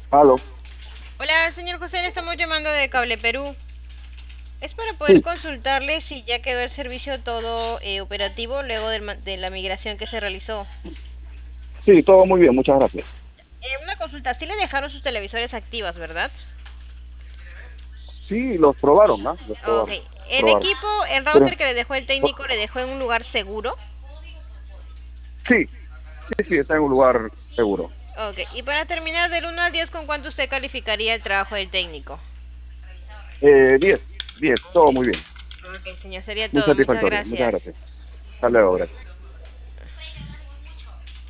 Aló. Hola, señor José, le estamos llamando de Cable Perú. Es para poder Sí, consultarle si ya quedó el servicio todo operativo luego de la migración que se realizó. sí, todo muy bien, muchas gracias. Una consulta, sí le dejaron sus televisores activas, ¿verdad? Sí, los probaron, ¿ah? Los Ok. probaron. El Probaron. equipo, el Pero, router que le dejó el técnico, le dejó en un lugar seguro. sí, sí, sí, está en un lugar seguro. Ok. Y para terminar, del 1 al 10, ¿con cuánto usted calificaría el trabajo del técnico? 10, 10, todo 10. muy bien. Ok, señor, sería Muy todo. Muchas satisfactorio. Muchas gracias. gracias. Hasta luego, gracias.